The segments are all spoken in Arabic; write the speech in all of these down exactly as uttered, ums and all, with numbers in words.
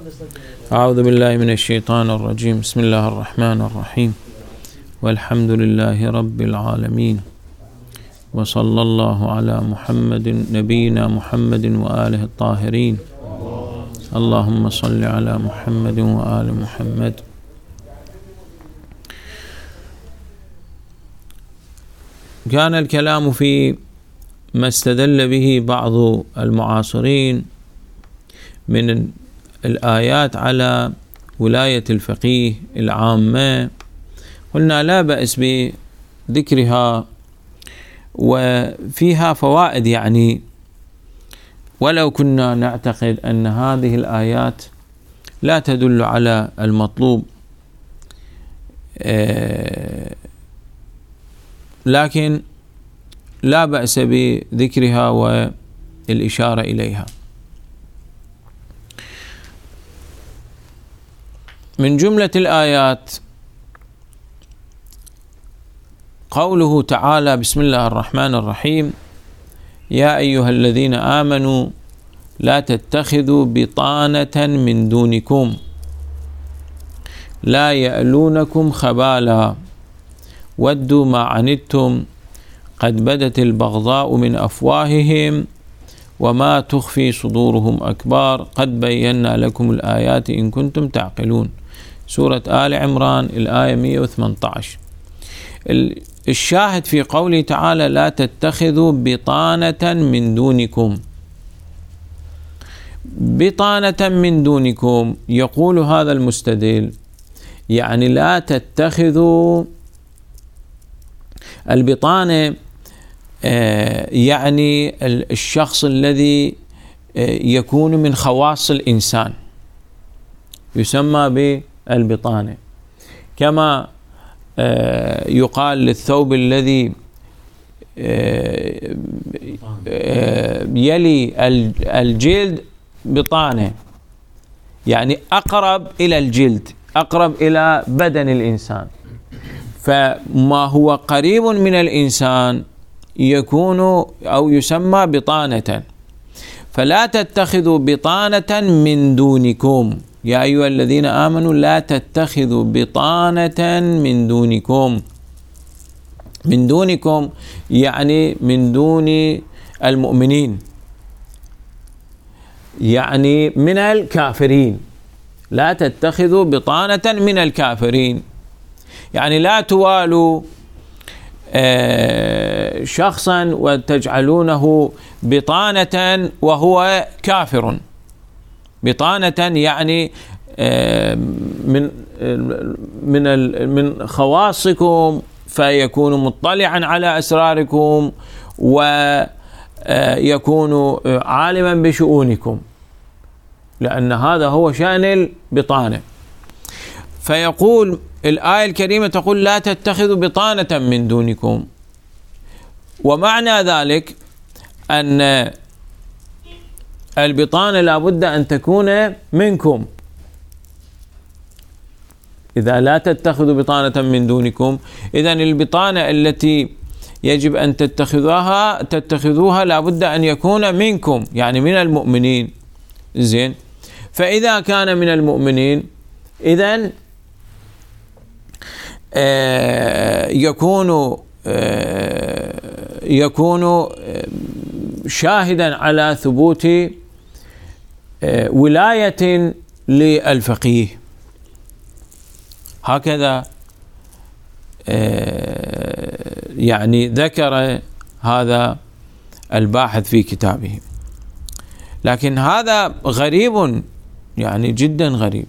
أعوذ بالله من الشيطان الرجيم. بسم الله الرحمن الرحيم، والحمد لله رب العالمين، وصلى الله على محمد نبينا محمد وآله الطاهرين. اللهم صل على محمد وآل محمد. كان الكلام في ما استدل به بعض المعاصرين من الآيات على ولاية الفقيه العامة. قلنا لا بأس بذكرها وفيها فوائد، يعني ولو كنا نعتقد أن هذه الآيات لا تدل على المطلوب، لكن لا بأس بذكرها والإشارة إليها. من جملة الآيات قوله تعالى: بسم الله الرحمن الرحيم، يا أيها الذين آمنوا لا تتخذوا بطانة من دونكم لا يألونكم خبالا ودوا ما عنتم قد بدت البغضاء من أفواههم وما تخفي صدورهم أكبر قد بينا لكم الآيات إن كنتم تعقلون. سورة آل عمران الآية مئة وثمانية عشر. الشاهد في قوله تعالى: لا تتخذوا بطانة من دونكم. بطانة من دونكم، يقول هذا المستدل يعني لا تتخذوا البطانة، يعني الشخص الذي يكون من خواص الإنسان يسمى بالبطانة، كما يقال للثوب الذي يلي الجلد بطانة، يعني أقرب إلى الجلد، أقرب إلى بدن الإنسان. فما هو قريب من الإنسان يكون أو يسمى بطانة. فلا تتخذوا بطانة من دونكم، يا أيها الذين آمنوا لا تتخذوا بطانة من دونكم. من دونكم يعني من دون المؤمنين، يعني من الكافرين. لا تتخذوا بطانة من الكافرين، يعني لا توالوا شخصا وتجعلونه بطانة وهو كافر. بطانة يعني من من من خواصكم، فيكون مطلعا على أسراركم ويكون عالما بشؤونكم، لأن هذا هو شأن البطانة. فيقول الآية الكريمة تقول: لا تتخذوا بطانة من دونكم، ومعنى ذلك أن البطانة لا بد أن تكون منكم. إذا لا تتخذوا بطانة من دونكم، إذن البطانة التي يجب أن تتخذوها تتخذوها لا بد أن يكون منكم، يعني من المؤمنين. زين، فإذا كان من المؤمنين إذن آه يكون آه يكون آه شاهدا على ثبوت آه ولاية للفقيه. هكذا آه يعني ذكر هذا الباحث في كتابه. لكن هذا غريب، يعني جدا غريب،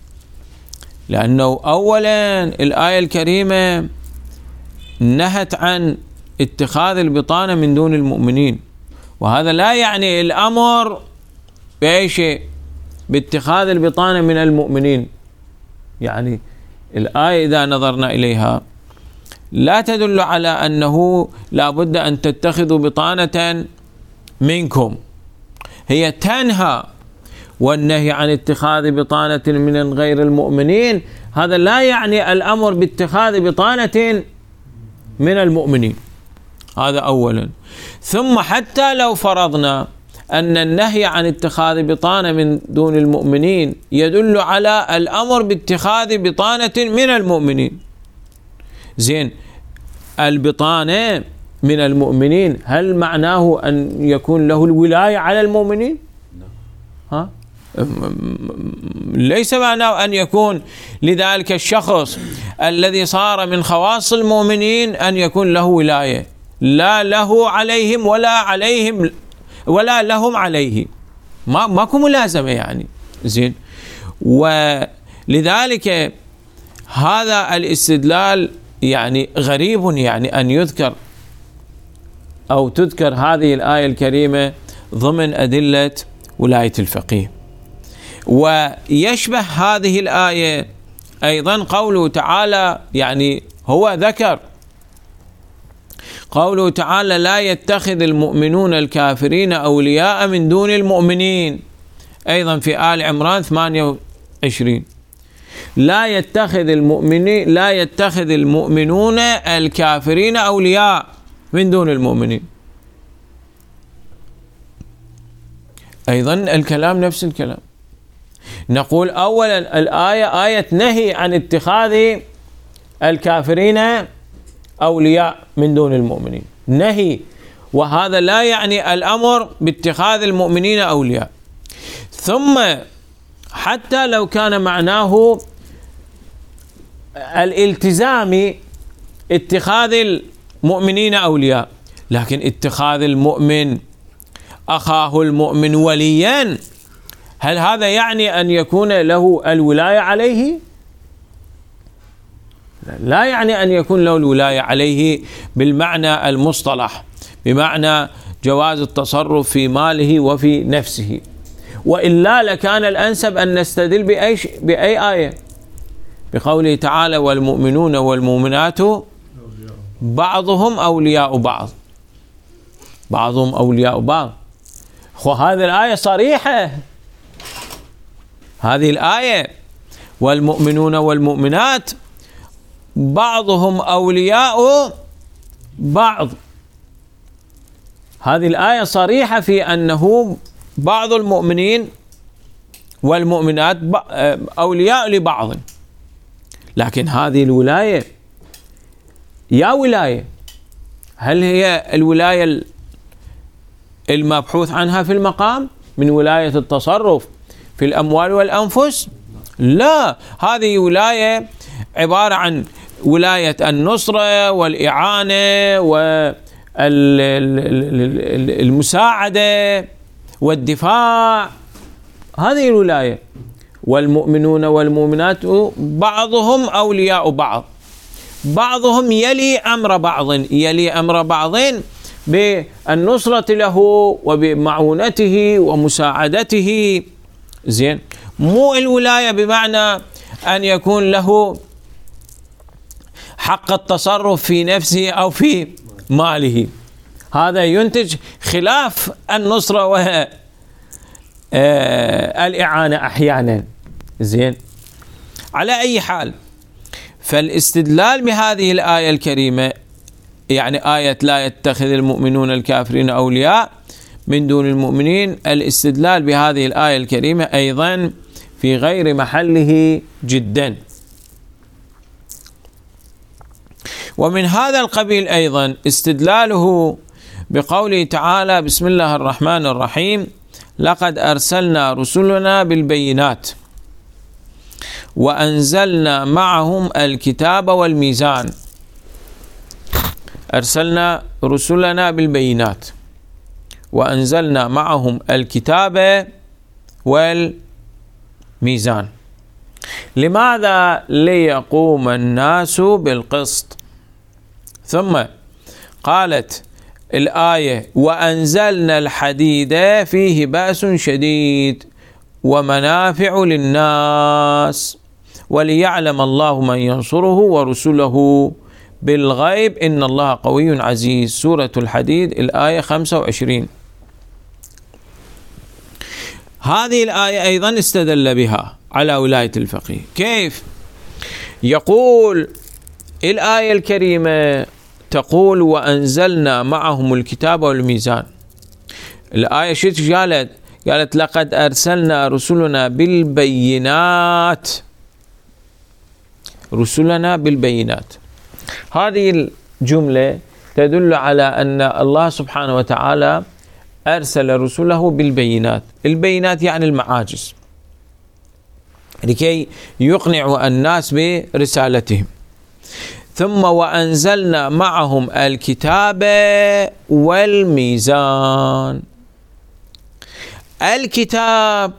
لأنه أولا الآية الكريمة نهت عن اتخاذ البطانة من دون المؤمنين، وهذا لا يعني الأمر بأي شيء باتخاذ البطانة من المؤمنين. يعني الآية إذا نظرنا إليها لا تدل على أنه لا بد أن تتخذوا بطانة منكم، هي تنهى. والنهي عن اتخاذ بطانة من غير المؤمنين هذا لا يعني الأمر باتخاذ بطانة من المؤمنين. هذا أولا. ثم حتى لو فرضنا أن النهي عن اتخاذ بطانة من دون المؤمنين يدل على الأمر باتخاذ بطانة من المؤمنين. زين، البطانة من المؤمنين هل معناه أن يكون له الولاية على المؤمنين؟ ها؟ ليس معناه أن يكون لذلك الشخص الذي صار من خواص المؤمنين أن يكون له ولاية، لا له عليهم ولا عليهم ولا لهم عليه، ما ماكو ملازمة يعني. زين، ولذلك هذا الاستدلال يعني غريب، يعني أن يذكر أو تذكر هذه الآية الكريمة ضمن أدلة ولاية الفقيه. ويشبه هذه الآية أيضا قوله تعالى، يعني هو ذكر قوله تعالى لا يتخذ المؤمنون الكافرين أولياء من دون المؤمنين، أيضا في آل عمران ثمانية وعشرين، لا يتخذ المؤمنين لا يتخذ المؤمنون الكافرين أولياء من دون المؤمنين. أيضا الكلام نفس الكلام. نقول أولا الآية آية نهي عن اتخاذ الكافرين أولياء من دون المؤمنين، نهي، وهذا لا يعني الأمر باتخاذ المؤمنين أولياء. ثم حتى لو كان معناه الالتزام اتخاذ المؤمنين أولياء، لكن اتخاذ المؤمن أخاه المؤمن وليا، هل هذا يعني أن يكون له الولاية عليه؟ لا يعني أن يكون له الولاية عليه بالمعنى المصطلح، بمعنى جواز التصرف في ماله وفي نفسه، وإلا لكان الأنسب أن نستدل بأي, بأي آية؟ بقوله تعالى والمؤمنون والمؤمنات بعضهم أولياء بعض، بعضهم أولياء بعض. وهذه الآية صريحة، هذه الآية والمؤمنون والمؤمنات بعضهم أولياء بعض، هذه الآية صريحة في أنه بعض المؤمنين والمؤمنات أولياء لبعض. لكن هذه الولاية يا ولاية، هل هي الولاية المبحوث عنها في المقام من ولاية التصرف في الأموال والأنفس؟ لا، هذه ولاية عبارة عن ولاية النصرة والإعانة والمساعدة والدفاع، هذه الولاية. والمؤمنون والمؤمنات بعضهم أولياء بعض، بعضهم يلي أمر بعض، يلي أمر بعض بالنصرة له وبمعونته ومساعدته. زين، مو الولاية بمعنى أن يكون له حق التصرف في نفسه أو في ماله، هذا ينتج خلاف النصرة والإعانة أحيانا. زين، على أي حال، فالاستدلال بهذه الآية الكريمة، يعني آية لا يتخذ المؤمنون الكافرين أولياء من دون المؤمنين، الاستدلال بهذه الآية الكريمة أيضا في غير محله جدا. ومن هذا القبيل أيضا استدلاله بقوله تعالى بسم الله الرحمن الرحيم لقد أرسلنا رسلنا بالبينات وأنزلنا معهم الكتاب والميزان. أرسلنا رسلنا بالبينات وأنزلنا معهم الكتاب والميزان. لماذا؟ ليقوم الناس بالقسط. ثم قالت الآية وأنزلنا الحديد فيه بأس شديد ومنافع للناس وليعلم الله من ينصره ورسله بالغيب إن الله قوي عزيز. سورة الحديد الآية خمسة وعشرين. هذه الآية أيضا استدل بها على ولاية الفقيه. كيف؟ يقول الآية الكريمة تقول وأنزلنا معهم الكتاب والميزان. الآية شو قالت؟ قالت لقد أرسلنا رسلنا بالبينات، رسلنا بالبينات. هذه الجملة تدل على أن الله سبحانه وتعالى أرسل رسله بالبينات. البينات يعني المعاجز، لكي يقنعوا الناس برسالتهم. ثم وأنزلنا معهم الكتاب والميزان. الكتاب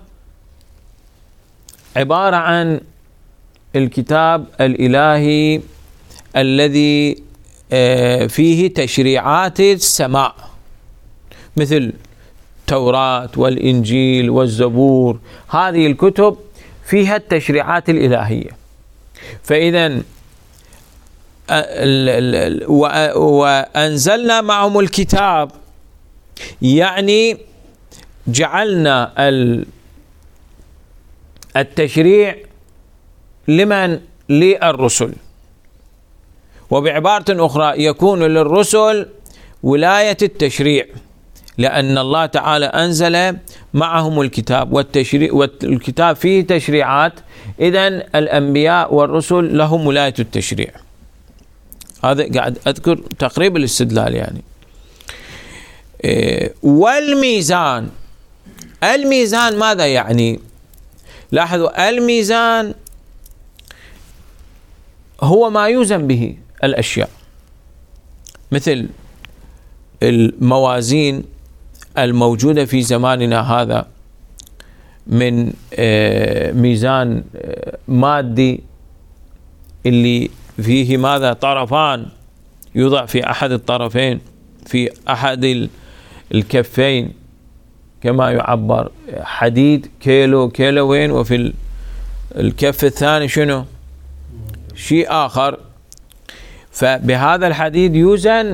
عبارة عن الكتاب الإلهي الذي فيه تشريعات السماء، مثل التوراة والإنجيل والزبور. هذه الكتب فيها التشريعات الإلهية. فإذا وأنزلنا معهم الكتاب يعني جعلنا التشريع لمن؟ للرسل. وبعبارة أخرى يكون للرسل ولاية التشريع، لأن الله تعالى أنزل معهم الكتاب، والتشريع والكتاب فيه تشريعات، إذن الأنبياء والرسل لهم ولاية التشريع. هذا قاعد أذكر تقريب الاستدلال يعني. إيه والميزان. الميزان ماذا يعني؟ لاحظوا، الميزان هو ما يوزن به الأشياء، مثل الموازين الموجودة في زماننا هذا من ميزان مادي اللي فيه ماذا؟ طرفان، يوضع في أحد الطرفين، في أحد الكفين كما يعبر، حديد كيلو كيلوين، وفي الكف الثاني شنو؟ شيء آخر. فبهذا الحديد يوزن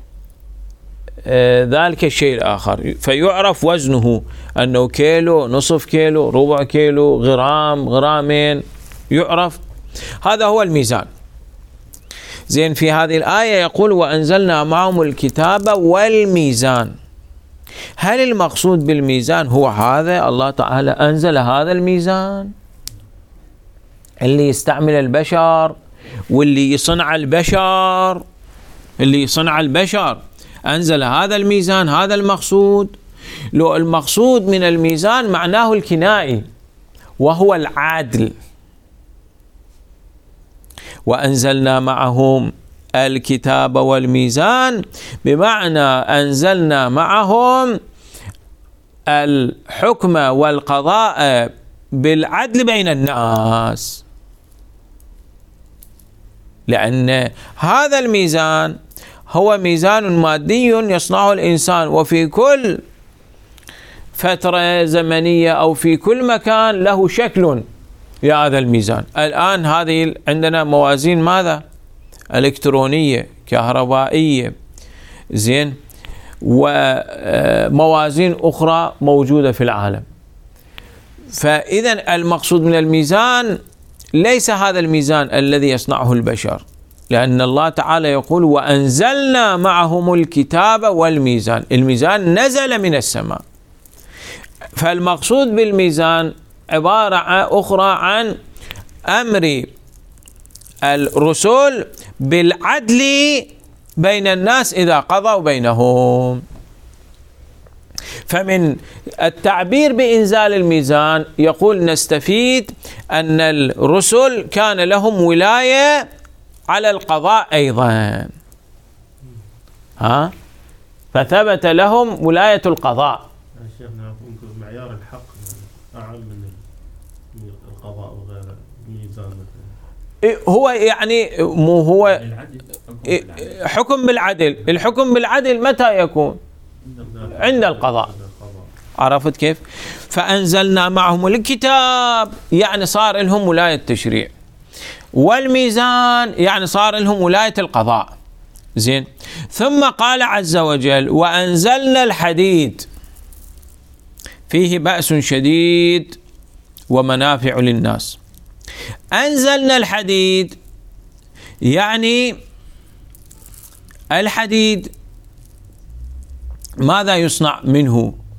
ذلك الشيء الآخر، فيعرف وزنه أنه كيلو، نصف كيلو، ربع كيلو، غرام، غرامين، يعرف. هذا هو الميزان. زين، في هذه الآية يقول وأنزلنا معهم الكتاب والميزان. هل المقصود بالميزان هو هذا؟ الله تعالى أنزل هذا الميزان اللي يستعمل البشر واللي يصنع البشر، اللي يصنع البشر أنزل هذا الميزان، هذا المقصود؟ لو المقصود من الميزان معناه الكنائي وهو العدل. وأنزلنا معهم الكتاب والميزان بمعنى أنزلنا معهم الحكم والقضاء بالعدل بين الناس، لأن هذا الميزان هو ميزان مادي يصنعه الإنسان، وفي كل فترة زمنية أو في كل مكان له شكل لهذا الميزان. الآن هذه عندنا موازين ماذا؟ إلكترونية، كهربائية، زين، وموازين أخرى موجودة في العالم. فإذا المقصود من الميزان ليس هذا الميزان الذي يصنعه البشر، لأن الله تعالى يقول وأنزلنا معهم الكتاب والميزان. الميزان نزل من السماء، فالمقصود بالميزان عبارة أخرى عن أمر الرسل بالعدل بين الناس إذا قضوا بينهم. فمن التعبير بإنزال الميزان يقول نستفيد أن الرسل كان لهم ولاية على القضاء أيضا، ها، فثبت لهم ولاية القضاء. شيخنا يمكن معيار الحق أعلى من القضاء وغير الميزان مثلا. هو يعني مو هو حكم بالعدل. الحكم بالعدل متى يكون؟ عند القضاء. عرفت كيف؟ فأنزلنا معهم الكتاب يعني صار لهم ولاية التشريع، والميزان يعني صار لهم ولاية القضاء. زين، ثم قال عز وجل وأنزلنا الحديد فيه بأس شديد ومنافع للناس. أنزلنا الحديد يعني الحديد ماذا يصنع منه؟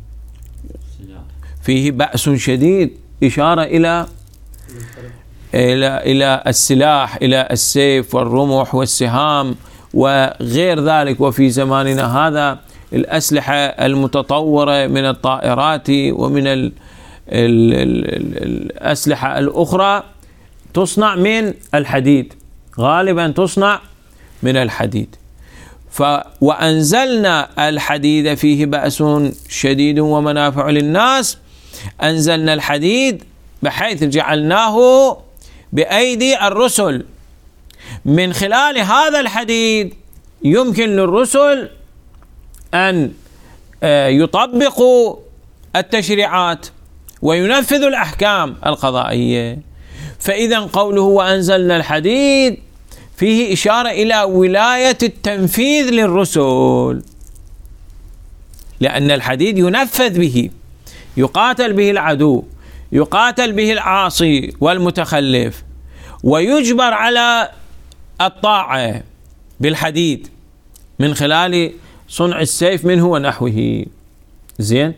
فيه بأس شديد، إشارة إلى إلى إلى السلاح، إلى السيف والرمح والسهام وغير ذلك. وفي زماننا هذا الأسلحة المتطورة من الطائرات ومن ال ال ال الأسلحة الأخرى تصنع من الحديد، غالبا تصنع من الحديد. ف وأنزلنا الحديد فيه بأس شديد ومنافع للناس. أنزلنا الحديد بحيث جعلناه بأيدي الرسل، من خلال هذا الحديد يمكن للرسل أن يطبقوا التشريعات وينفذوا الأحكام القضائية. فإذا قوله وأنزلنا الحديد فيه إشارة إلى ولاية التنفيذ للرسل، لأن الحديد ينفذ به، يقاتل به العدو، يقاتل به العاصي والمتخلف، ويجبر على الطاعة بالحديد من خلال صنع السيف منه ونحوه. زين،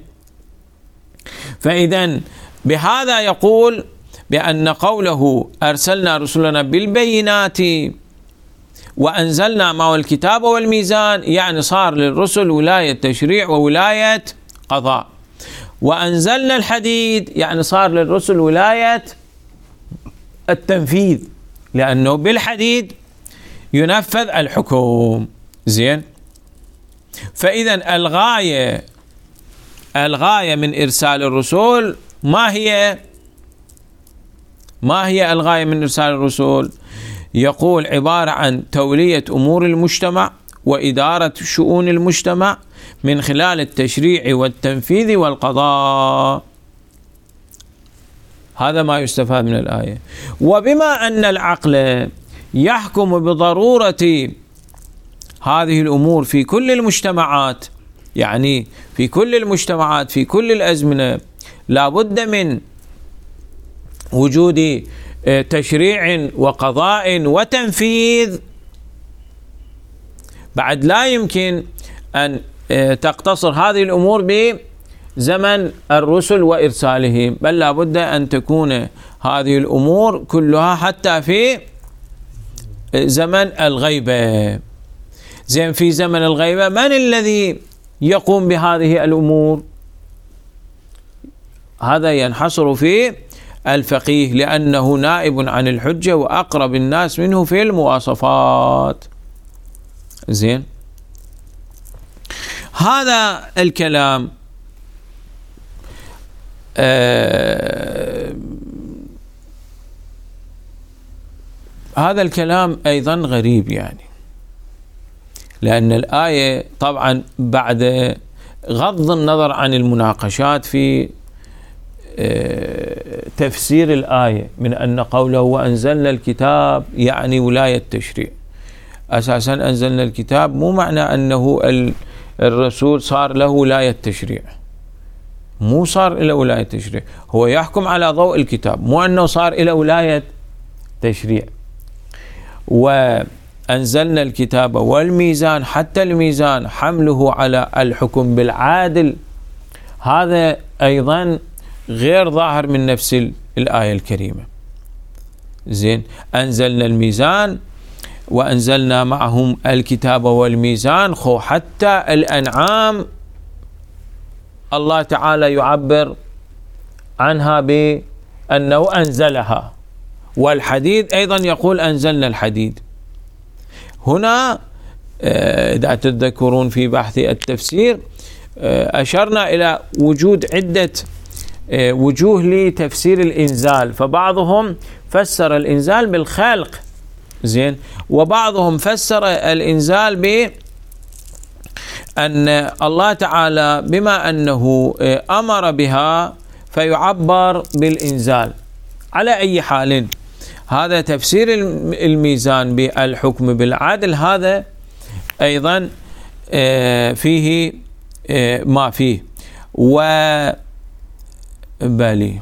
فإذا بهذا يقول بأن قوله أرسلنا رسلنا بالبينات وأنزلنا معه الكتاب والميزان، يعني صار للرسل ولاية تشريع وولاية قضاء. وأنزلنا الحديد يعني صار للرسل ولاية التنفيذ، لأنه بالحديد ينفذ الحكم. زين، فإذا الغاية الغاية من إرسال الرسول ما هي؟ ما هي الغاية من إرسال الرسول؟ يقول عبارة عن تولية أمور المجتمع وإدارة شؤون المجتمع من خلال التشريع والتنفيذ والقضاء. هذا ما يستفاد من الآية. وبما أن العقل يحكم بضرورة هذه الأمور في كل المجتمعات، يعني في كل المجتمعات في كل الأزمنة لا بد من وجود تشريع وقضاء وتنفيذ، بعد لا يمكن أن تقتصر هذه الأمور بزمن الرسل وإرسالهم، بل لا بد أن تكون هذه الأمور كلها حتى في زمن الغيبة. زين، في زمن الغيبة من الذي يقوم بهذه الأمور؟ هذا ينحصر في الفقيه، لأنه نائب عن الحجة وأقرب الناس منه في المواصفات. زين، هذا الكلام آه هذا الكلام أيضا غريب، يعني لأن الآية طبعا بعد غض النظر عن المناقشات في تفسير الآية، من أن قوله وأنزلنا الكتاب يعني ولاية تشريع. أساسا أنزلنا الكتاب مو معنى أنه الرسول صار له ولاية تشريع، مو صار إلى ولاية تشريع، هو يحكم على ضوء الكتاب، مو أنه صار إلى ولاية تشريع. وأنزلنا الكتاب والميزان، حتى الميزان حمله على الحكم بالعادل، هذا أيضا غير ظاهر من نفس الآية الكريمة. زين، أنزلنا الميزان وأنزلنا معهم الكتاب والميزان، خو حتى الأنعام الله تعالى يعبر عنها بأنه أنزلها، والحديد أيضا يقول أنزلنا الحديد. هنا إذا تتذكرون في بحث التفسير أشرنا إلى وجود عدة وجوه لتفسير الإنزال، فبعضهم فسر الإنزال بالخلق، زين، وبعضهم فسر الإنزال بأن الله تعالى بما أنه أمر بها فيعبر بالإنزال. على أي حال هذا تفسير الميزان بالحكم بالعدل، هذا أيضا فيه ما فيه. و بالي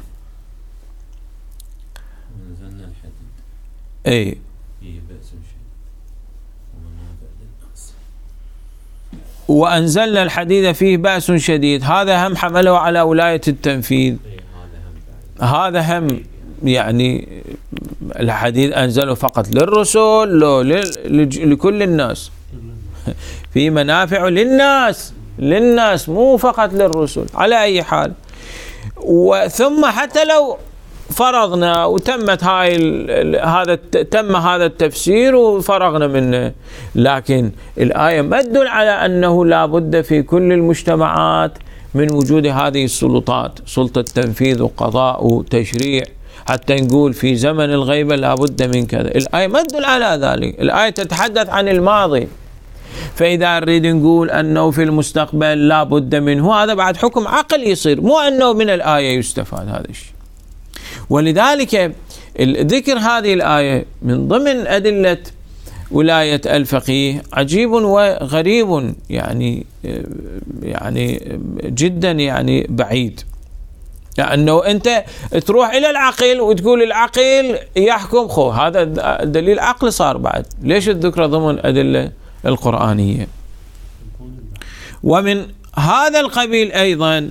ونزلنا الحديد اي فيه بأس شديد ومنافع للناس. وأنزلنا الحديد فيه بأس شديد، هذا هم حمله على ولاية التنفيذ. هذا هم يعني الحديد أنزله فقط للرسل لكل الناس، في منافع للناس للناس مو فقط للرسل على أي حال. وثم حتى لو فرضنا وتمت هاي هذا تم هذا التفسير وفرغنا منه، لكن الآية ما تدل على أنه لا بد في كل المجتمعات من وجود هذه السلطات، سلطة تنفيذ وقضاء وتشريع، حتى نقول في زمن الغيبة لا بد من كذا. الآية ما تدل على ذلك، الآية تتحدث عن الماضي. فإذا نريد نقول أنه في المستقبل لا بد منه، هذا بعد حكم عقل يصير، مو أنه من الآية يستفاد هذا الشيء. ولذلك ذكر هذه الآية من ضمن أدلة ولاية الفقيه عجيب وغريب، يعني يعني جدا يعني بعيد، لأنه يعني أنت تروح إلى العقل وتقول العقل يحكم، خو هذا دليل عقل صار بعد، ليش الذكر ضمن أدلة القرآنية؟ ومن هذا القبيل أيضا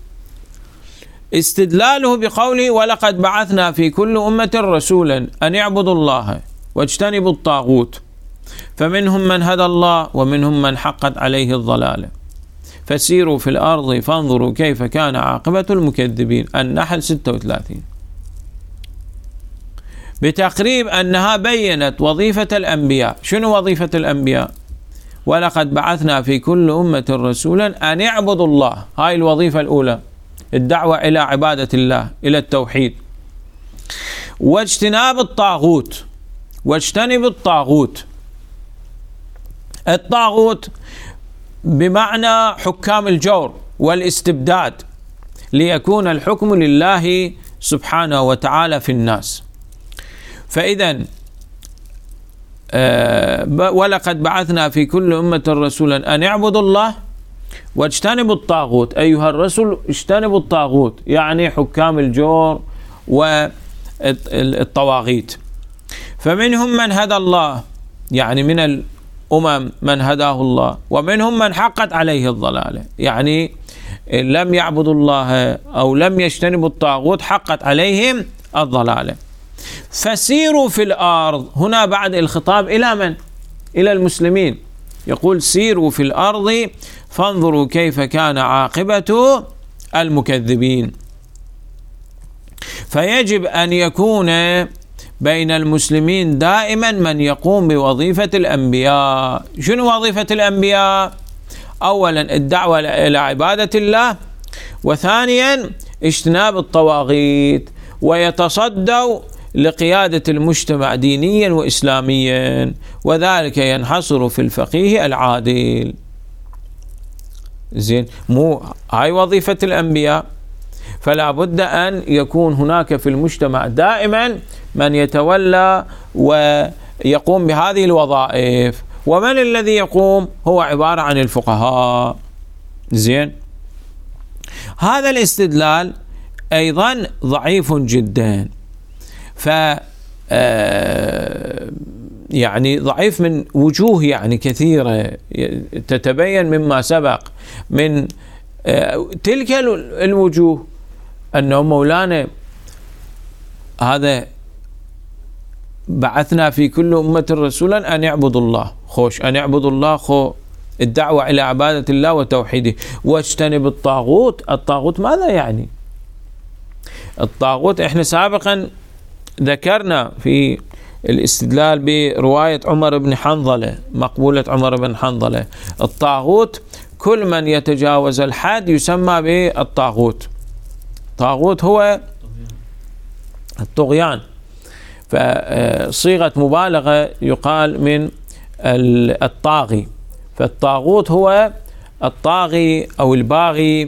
استدلاله بقوله ولقد بعثنا في كل أمة رسولا أن يعبدوا الله واجتنبوا الطاغوت فمنهم من هدى الله ومنهم من حقت عليه الضلالة فسيروا في الأرض فانظروا كيف كان عاقبة المكذبين. النحل ستة وثلاثين. بتقريب أنها بيّنت وظيفة الأنبياء. شنو وظيفة الأنبياء؟ ولقد بعثنا في كل أمة رسولا أن يعبدوا الله، هاي الوظيفة الأولى، الدعوة إلى عبادة الله، إلى التوحيد، واجتناب الطاغوت، واجتنب الطاغوت. الطاغوت بمعنى حكام الجور والاستبداد، ليكون الحكم لله سبحانه وتعالى في الناس. فإذا أه ولقد بعثنا في كل أمة رسولا أن يعبدوا الله واجتنبوا الطاغوت. أيها الرسل اجتنبوا الطاغوت، يعني حكام الجور والطواغيت. فمنهم من هدى الله، يعني من الأمم من هداه الله، ومنهم من حقت عليه الضلالة، يعني لم يعبدوا الله أو لم يجتنبوا الطاغوت حقت عليهم الضلالة. فسيروا في الأرض، هنا بعد الخطاب إلى من؟ إلى المسلمين، يقول سيروا في الأرض فانظروا كيف كان عاقبة المكذبين. فيجب أن يكون بين المسلمين دائما من يقوم بوظيفة الأنبياء. شنو وظيفة الأنبياء؟ أولا الدعوة إلى عبادة الله، وثانيا اجتناب الطواغيت، ويتصدوا لقيادة المجتمع دينيا وإسلاميا، وذلك ينحصر في الفقيه العادل. زين، مو هاي وظيفة الأنبياء، فلا بد أن يكون هناك في المجتمع دائما من يتولى ويقوم بهذه الوظائف. ومن الذي يقوم؟ هو عبارة عن الفقهاء. زين، هذا الاستدلال أيضا ضعيف جدا، ف يعني ضعيف من وجوه يعني كثيرة تتبين مما سبق. من تلك الوجوه أنه مولانا هذا بعثنا في كل أمة رسولا أن يعبدوا الله، خوش أن يعبدوا الله، خو الدعوة إلى عبادة الله وتوحيده، واجتنب الطاغوت. الطاغوت ماذا يعني؟ الطاغوت احنا سابقا ذكرنا في الاستدلال برواية عمر بن حنظلة، مقبولة عمر بن حنظلة، الطاغوت كل من يتجاوز الحد يسمى بالطاغوت. طاغوت هو الطغيان، فصيغة مبالغة يقال من الطاغي، فالطاغوت هو الطاغي أو الباغي،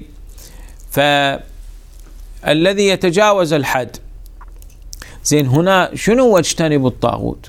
فالذي يتجاوز الحد. زين، هنا شنو واجتنبوا الطاغوت؟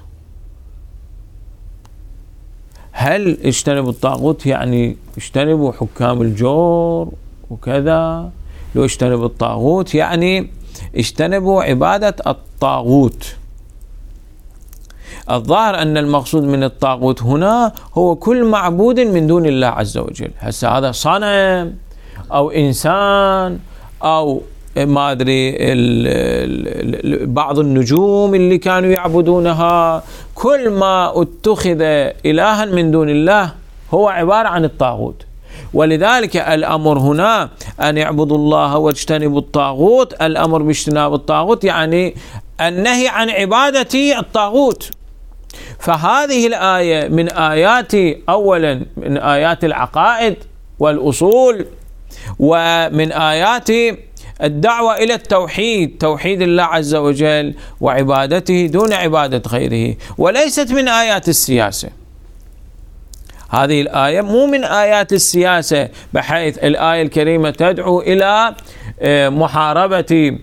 هل اجتنبوا الطاغوت يعني اجتنبوا حكام الجور وكذا؟ لو اجتنبوا الطاغوت يعني اجتنبوا عبادة الطاغوت. الظاهر أن المقصود من الطاغوت هنا هو كل معبود من دون الله عز وجل. هسه هذا صنم أو إنسان أو ما أدري بعض النجوم اللي كانوا يعبدونها، كل ما اتخذ إلها من دون الله هو عبارة عن الطاغوت. ولذلك الأمر هنا أن يعبدوا الله واجتنبوا الطاغوت، الأمر باجتناب الطاغوت يعني النهي عن عبادة الطاغوت. فهذه الآية من آيات أولا من آيات العقائد والأصول، ومن آيات الدعوة إلى التوحيد، توحيد الله عز وجل وعبادته دون عبادة غيره، وليست من آيات السياسة. هذه الآية مو من آيات السياسة، بحيث الآية الكريمة تدعو إلى محاربة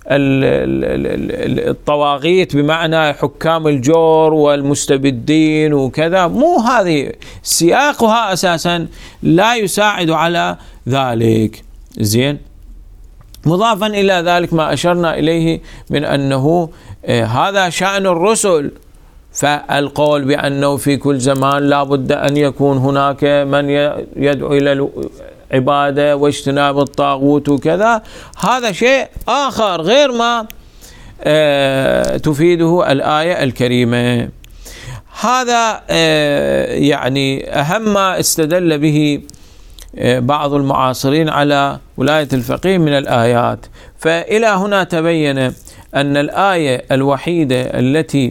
الطواغيت بمعنى حكام الجور والمستبدين وكذا، مو هذه سياقها أساسا لا يساعد على ذلك. زين، مضافا إلى ذلك ما أشرنا إليه من أنه هذا شأن الرسل، فالقول بأنه في كل زمان لا بد أن يكون هناك من يدعو إلى العبادة واجتناب الطاغوت وكذا، هذا شيء آخر غير ما تفيده الآية الكريمة. هذا يعني أهم ما استدل به بعض المعاصرين على ولاية الفقيه من الآيات. فإلى هنا تبين أن الآية الوحيدة التي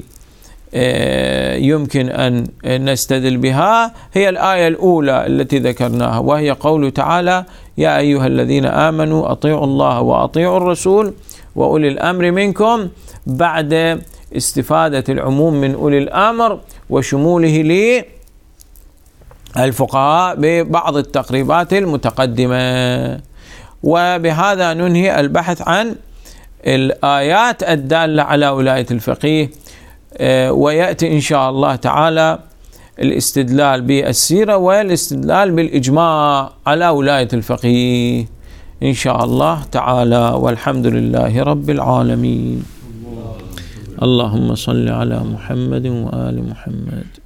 يمكن أن نستدل بها هي الآية الأولى التي ذكرناها، وهي قوله تعالى: يا أيها الذين آمنوا أطيعوا الله وأطيعوا الرسول وأولي الأمر منكم، بعد استفادة العموم من أولي الأمر وشموله للفقهاء ببعض التقريبات المتقدمة. وبهذا ننهي البحث عن الآيات الدالة على ولاية الفقيه، ويأتي إن شاء الله تعالى الاستدلال بالسيرة والاستدلال بالإجماع على ولاية الفقيه إن شاء الله تعالى. والحمد لله رب العالمين. اللهم صل على محمد وآل محمد.